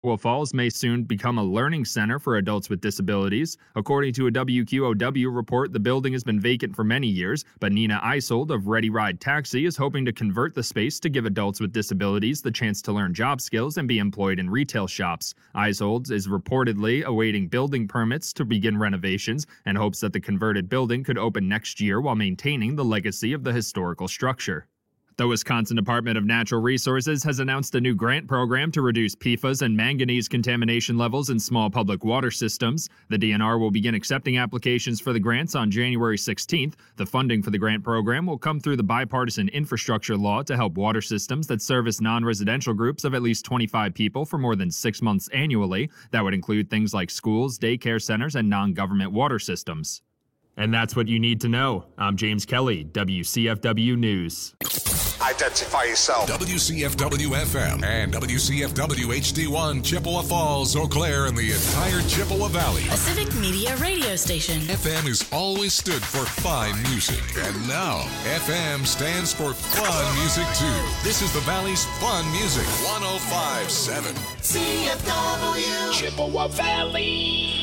Chippewa Falls may soon become a learning center for adults with disabilities. According to a WQOW report, the building has been vacant for many years, but Nina Isold of Ready Ride Taxi is hoping to convert the space to give adults with disabilities the chance to learn job skills and be employed in retail shops. Isold is reportedly awaiting building permits to begin renovations and hopes that the converted building could open next year while maintaining the legacy of the historical structure. The Wisconsin Department of Natural Resources has announced a new grant program to reduce PFAS and manganese contamination levels in small public water systems. The DNR will begin accepting applications for the grants on January 16th. The funding for the grant program will come through the bipartisan infrastructure law to help water systems that service non-residential groups of at least 25 people for more than 6 months annually. That would include things like schools, daycare centers, and non-government water systems. And that's what you need to know. I'm James Kelly, WCFW News. Identify yourself. WCFW-FM and WCFW-HD1, Chippewa Falls, Eau Claire, and the entire Chippewa Valley. A civic media radio station. FM has always stood for fine music. And now, FM stands for fun music, too. This is the Valley's fun music. 105.7. CFW. Chippewa Valley.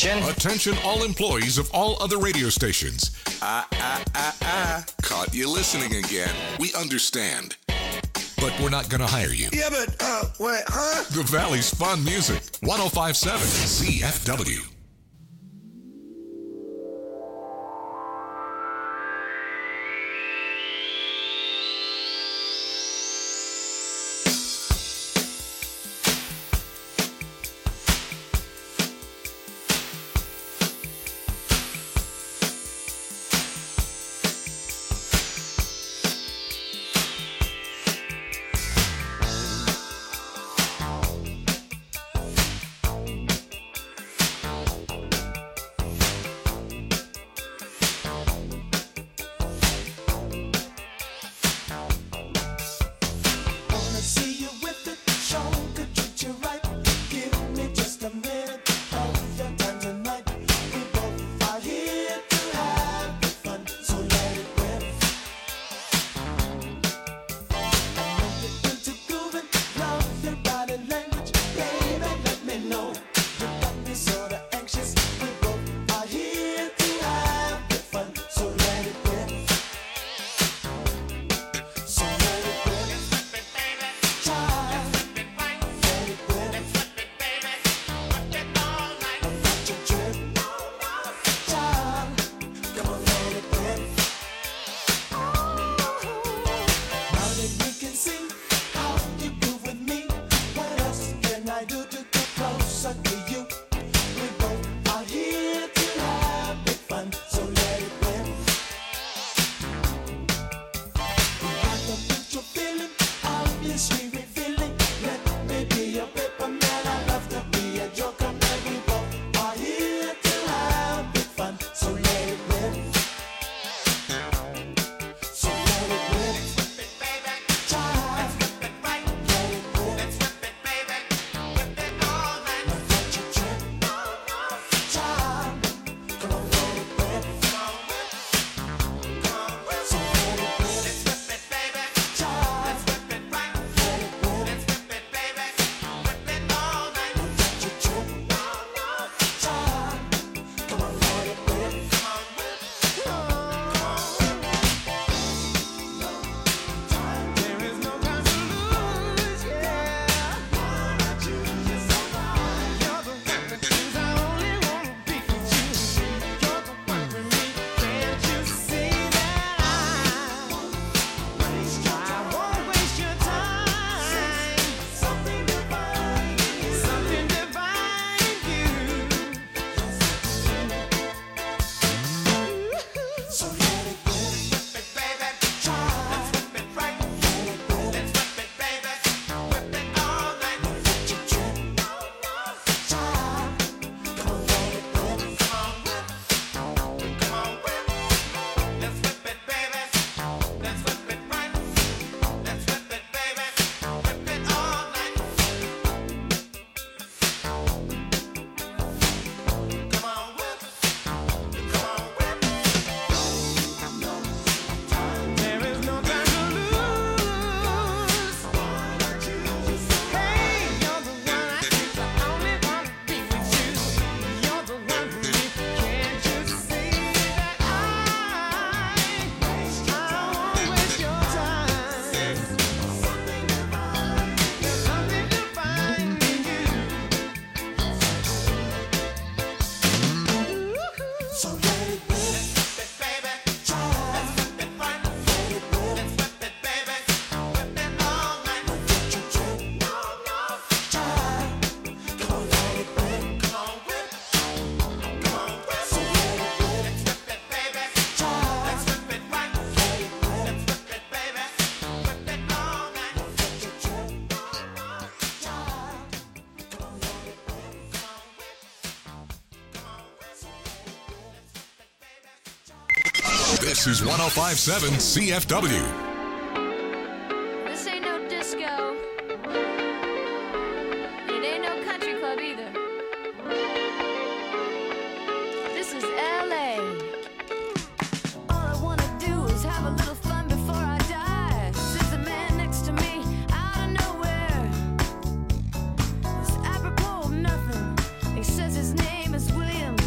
Attention. Attention all employees of all other radio stations. Caught you listening again. We understand. But we're not going to hire you. Yeah, but, what, huh? The Valley's Fun Music. 105.7 CFW. This is 105.7 CFW. This ain't no disco. It ain't no country club either. This is LA. All I wanna do is have a little fun before I die. There's a man next to me out of nowhere. It's apropos of nothing. He says his name is William.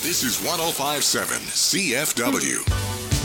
This is 105.7 CFW.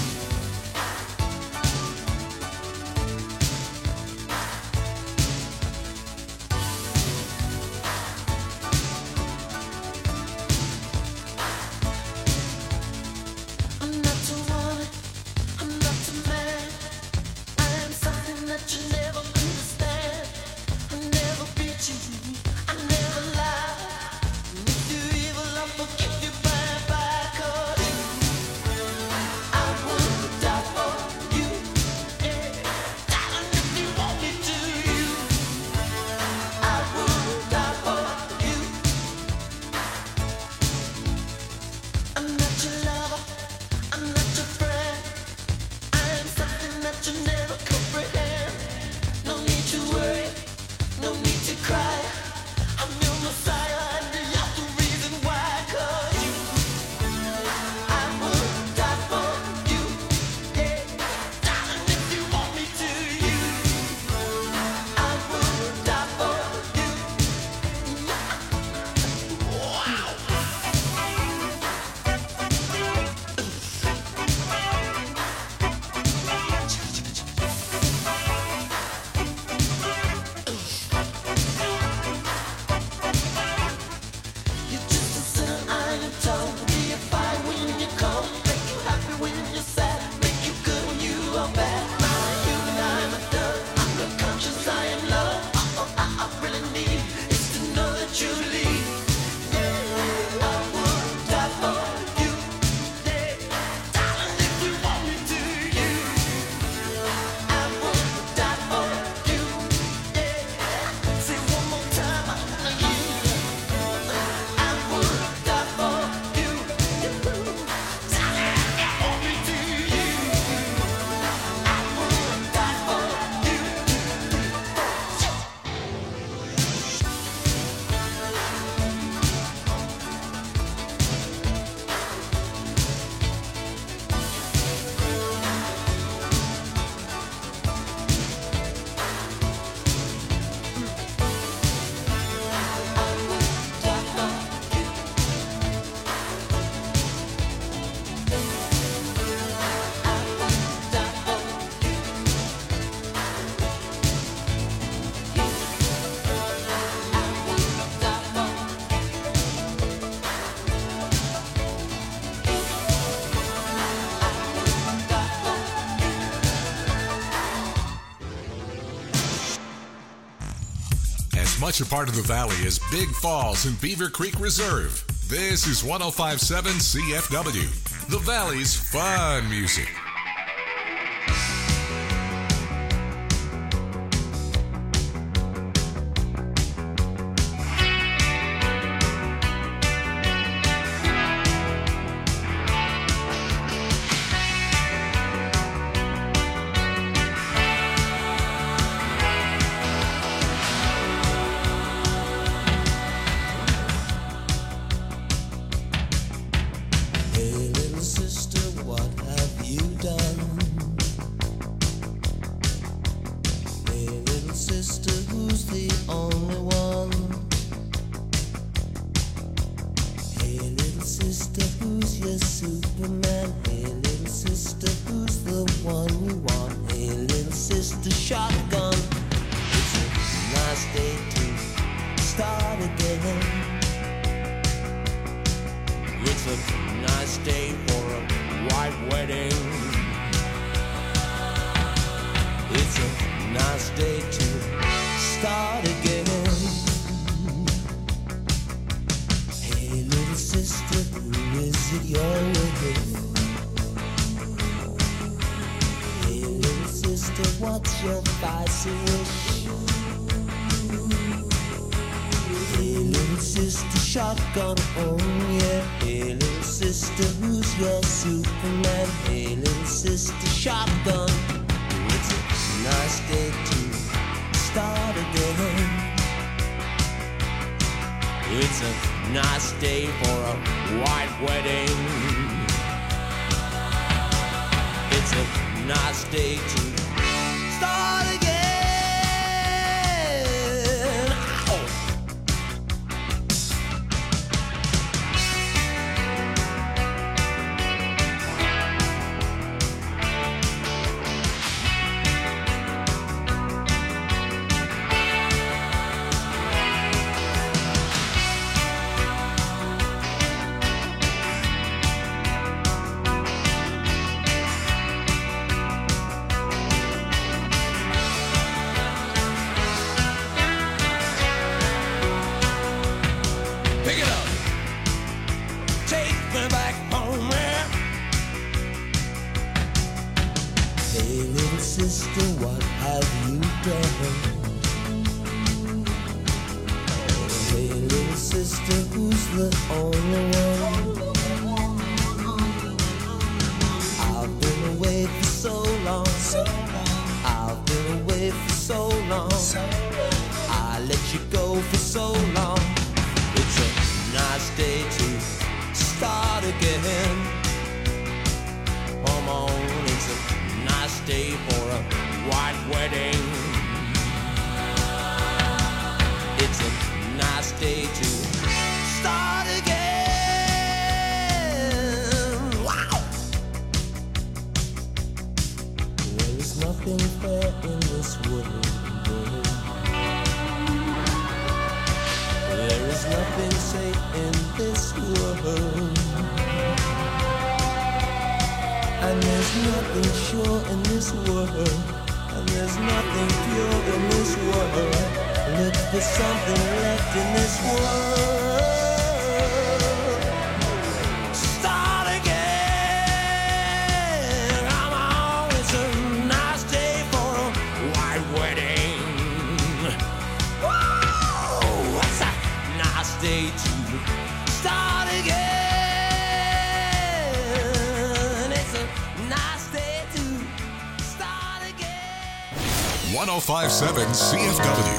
Much a part of the valley is Big Falls and Beaver Creek Reserve. This is 105.7 CFW, the Valley's fun music. Shotgun, oh yeah. Hey little sister, who's your Superman? Hey little sister, shotgun. It's a nice day to start again. It's a nice day for a white wedding. It's a nice day to start again. Ow. the only one. I've been away for so long. I've been away for so long. I let you go for so long. It's a nice day to start again. Come on, it's a nice day for a white wedding. It's a nice day to start again. Wow! There is nothing fair in this world. There is nothing safe in this world. And there's nothing sure in this world. And there's nothing pure in this world. Look for something left in this world. Start again. Come on, it's a nice day for a white wedding. Whoa, it's a nice day to start again. It's a nice day to start again. 105.7 CFW.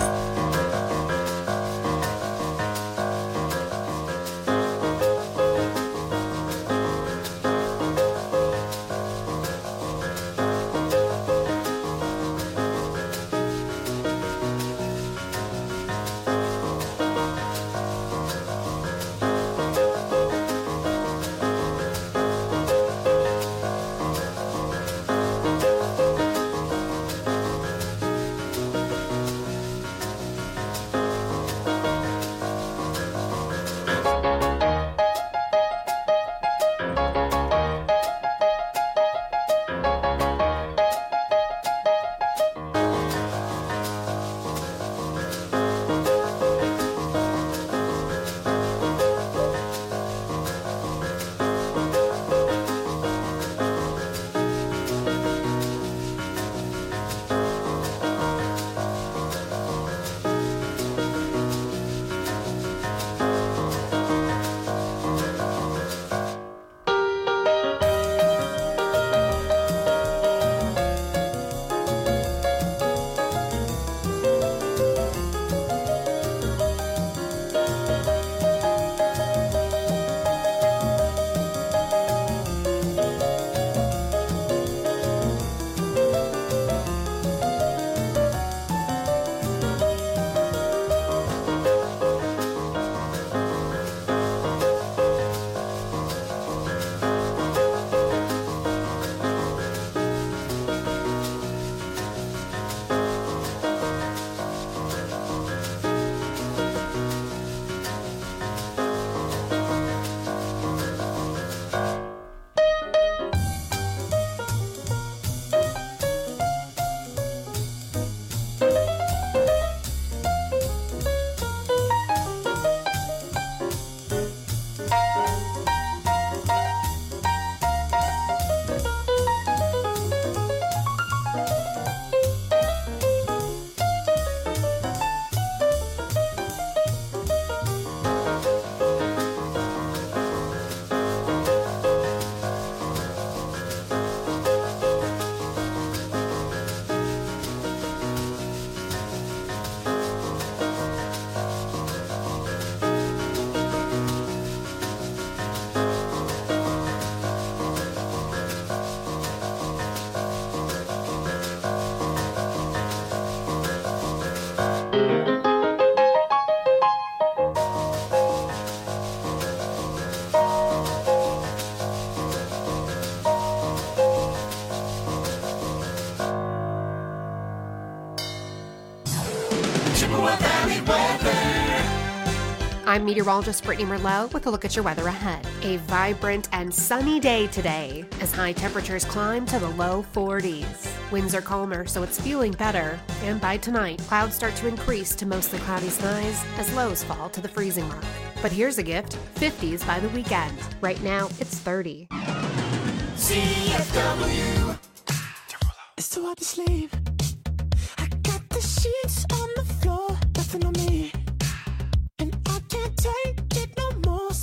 I'm meteorologist Brittany Merlot with a look at your weather ahead. A vibrant and sunny day today as high temperatures climb to the low 40s. Winds are calmer, so it's feeling better. And by tonight, clouds start to increase to mostly cloudy skies as lows fall to the freezing mark. But here's a gift, 50s by the weekend. Right now, it's 30. CFW. It's too hard to sleep. I got the sheets on the floor, nothing on me. And I can't take it no more.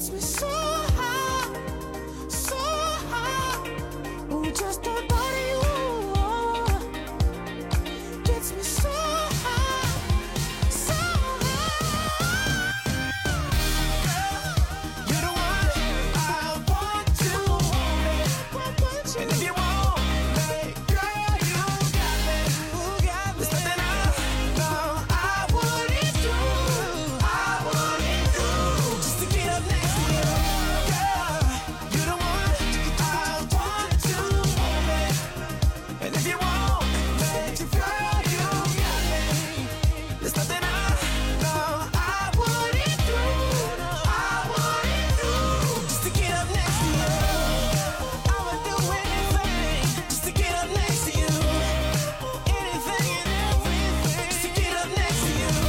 gets me so high, so high. Oh, just the thought of you gets me so high, so high. You're the one I want to hold, and if you want me, girl, you got me. There's nothing I know I wouldn't do, just to get up next to you. Girl, you're the one I want to hold, and if you want me, girl, you got me. There's nothing I know I wouldn't do, just to get up next to you. I would do anything just to get up next to you. Anything and everything just to get up next to you.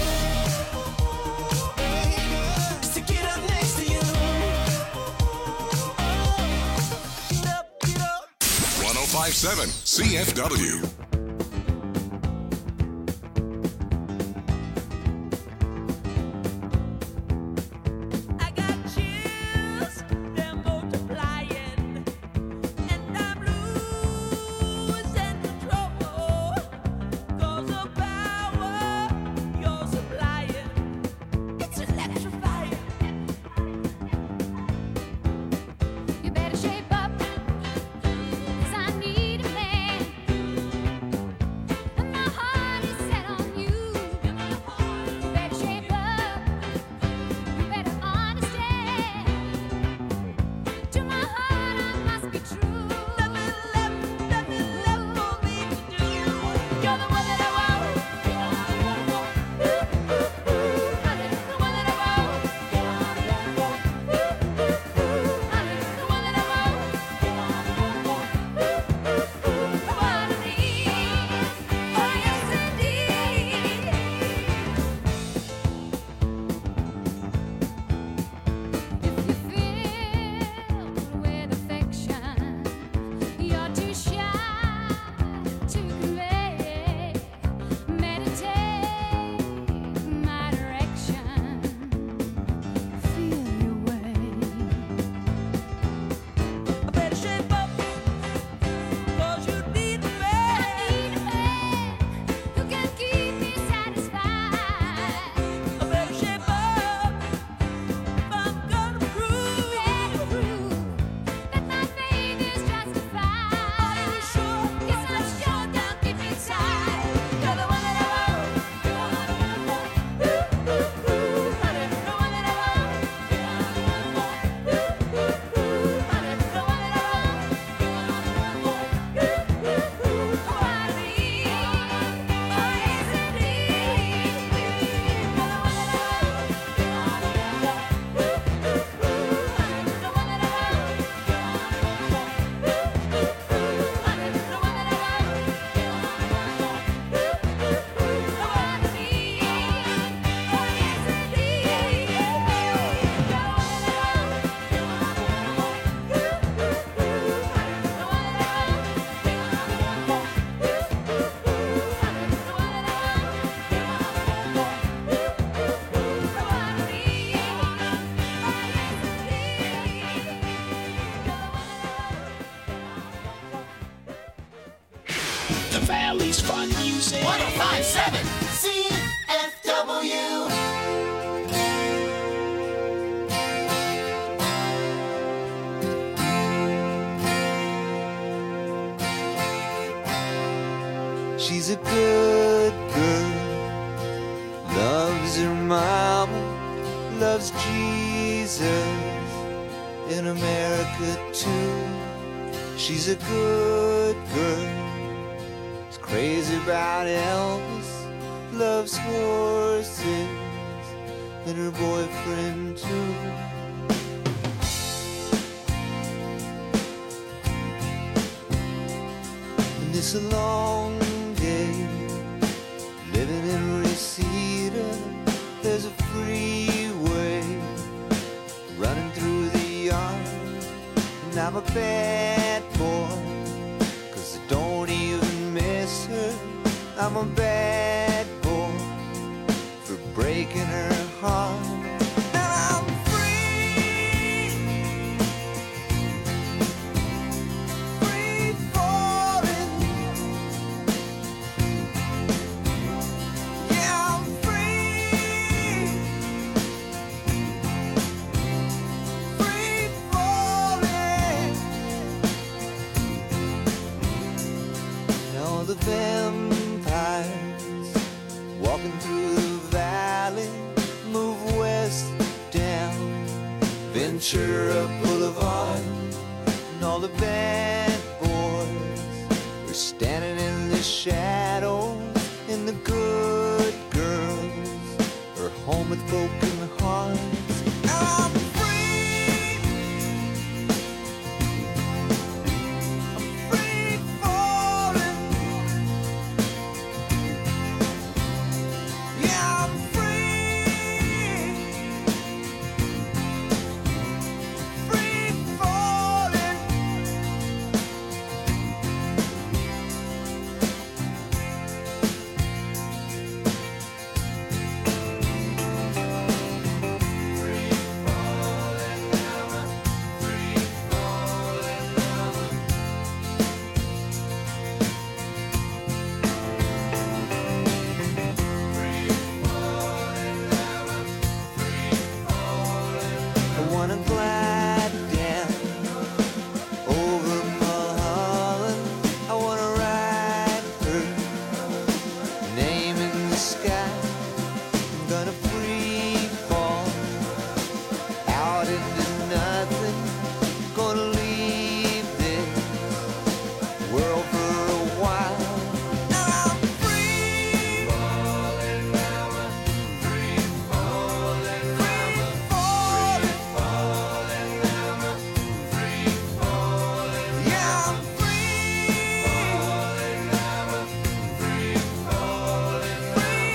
Just to get up next to you. Get up. 1057 CFW. I got chills, they're multiplying, and I'm losing control. 'Cause the power you're supplying, it's electrifying. You better shape up, 'cause I need a man. And my heart is set on you. You better shape up, you better understand. To my heart I must be true. Nothing left for me to do. You're the one that I want. Honey, the one that I want. Honey, the one that I want. The one I need. Oh yes indeed. If you filled with affection, you're too shy to convey. Meditate my direction. Feel your way. I better shape up, 'cause you need a I man. need a man who can keep me satisfied. I better shape up if I'm gonna prove. Better prove that my faith is justified. Are you sure? Yes, I'm sure down deep inside. You're the one that I want. Honey, the one that I want. Honey, the one that I want. The one I need. Oh yes indeed. You're the one that I want. The one that I want. Honey, the one that I want. The one I need. Oh yes indeed. You're the one that I want. The one that I The Valley's fun music. 1057 CFW. She's a good girl, loves her mama, loves Jesus in America too. She's a good girl, is crazy about Elvis, loves horses and her boyfriend too. And it's a long day living in Reseda. There's a freeway running through the yard, and I'm a bad boy, 'cause I don't even miss her. I'm a bad boy for breaking her heart. And I'm free. Ventura Boulevard, and all the bad boys are standing in the shadows, and the good girls are home with broken hearts. I'm free. I'm free falling. Yeah, I'm free. Free falling. I wanna glide down over Mulholland. I wanna write her name in the sky. I'm gonna free fall out into nothing. Gonna leave this world for a while. I'm free falling, free falling, free falling, free falling. Yeah, I'm free falling, free falling, free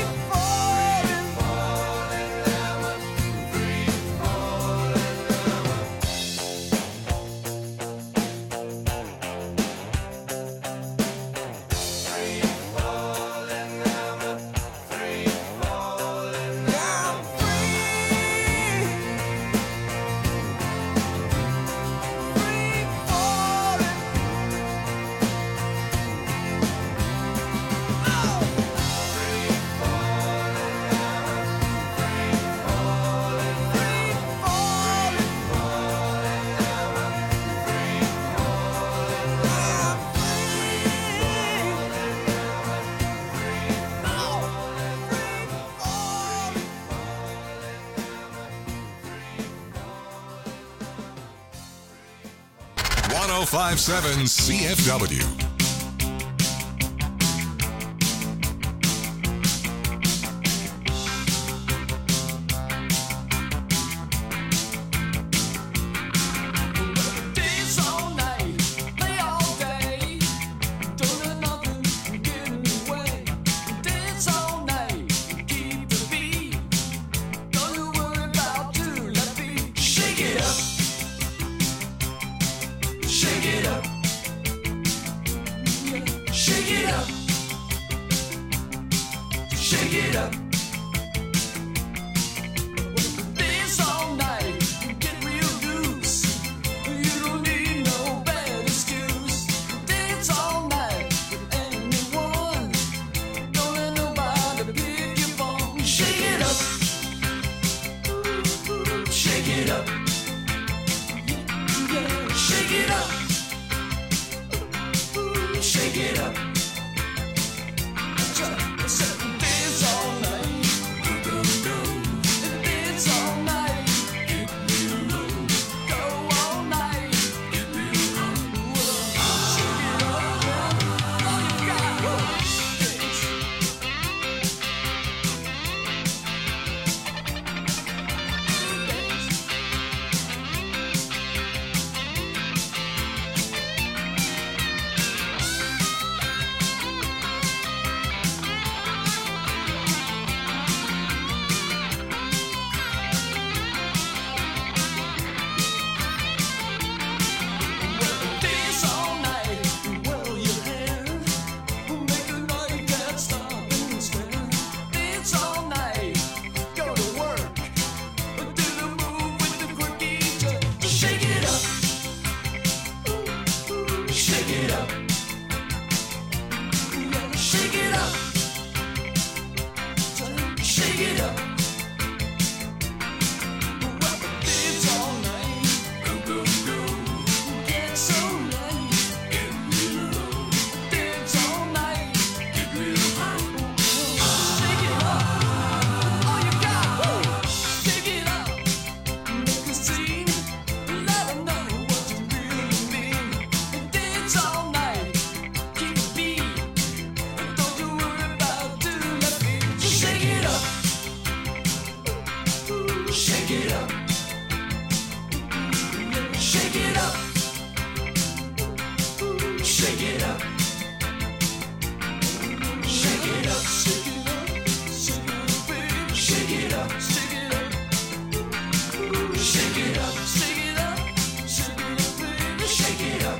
.057 CFW. Days all night, play all day. Don't let nothing get in the way. Days all night, keep the beat. Don't you worry about you, let me shake it up. Shake it up. Shake it up. Shake it up. Dance all night, get real loose. You don't need no bad excuse. Dance all night with anyone. Don't let nobody pick your bone. Shake it up. Shake it up. Yeah, shake it up. Shake it up. Dance all night. Shake it up. Shake it up. Shake it up. Shake it up. Shake it up. Shake it up. Shake it up. Shake it up.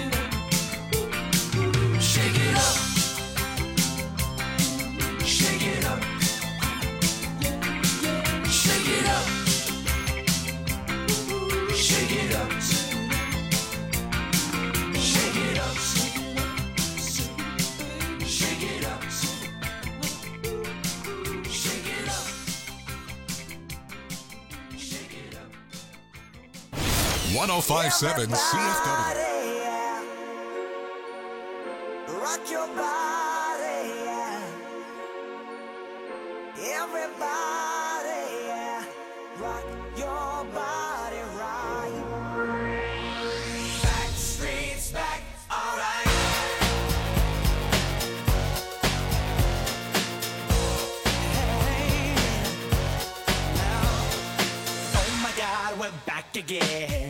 Shake it up. Shake it up. Shake it up. Shake it up. Shake it up. Shake it up. Shake it up. Shake it up. 1057 CFW. Rock your body, yeah. Everybody, yeah. Rock your body right. Back streets back, alright. Hey, now, oh my God, we're back again.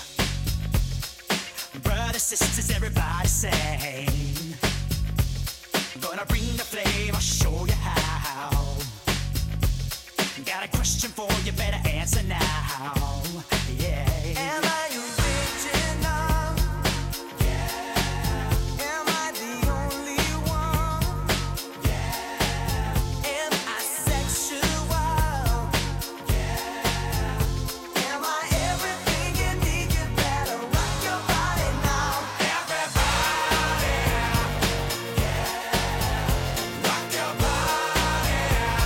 Brothers, sisters, everybody sing. Gonna bring the flame, I'll show you how. Got a question for you, better answer now. Yeah. Am I original? Yeah. Am I the only one? Yeah. Am I sexual? Yeah. Am I everything you need? You better rock your body now. Everybody. Rock your body.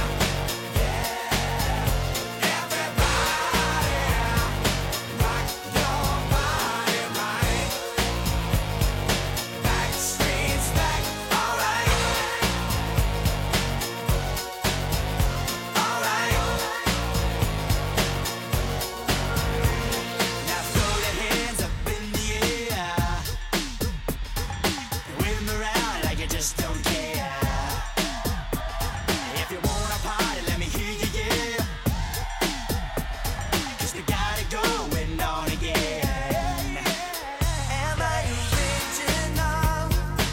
Just don't care. If you wanna party, let me hear you, yeah. 'Cause we got it going on again. Am I original?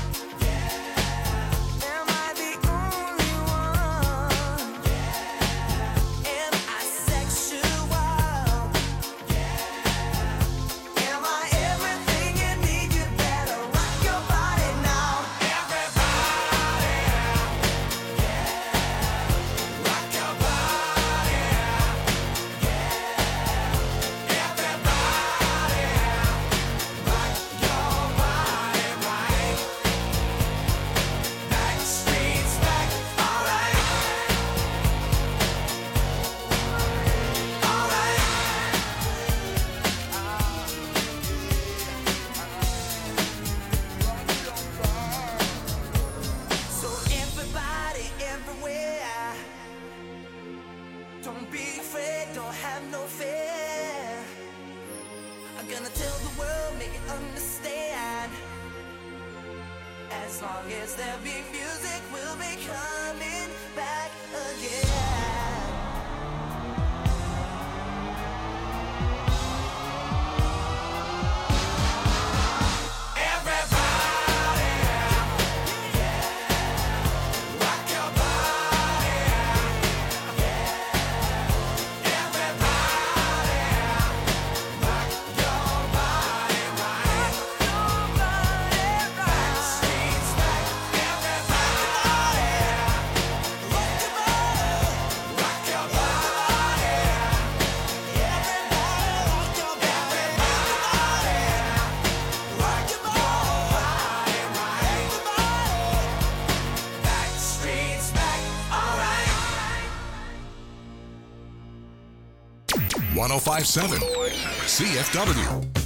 Yeah. Am I the only one? Yeah. Am I sexual? Yeah. Am I everything you need? You better rock your body now. So everybody, everywhere, don't be afraid, don't have no fear. I'm gonna tell the world, make it understand. As long as there be music, we'll be coming back again. .1057 CFW.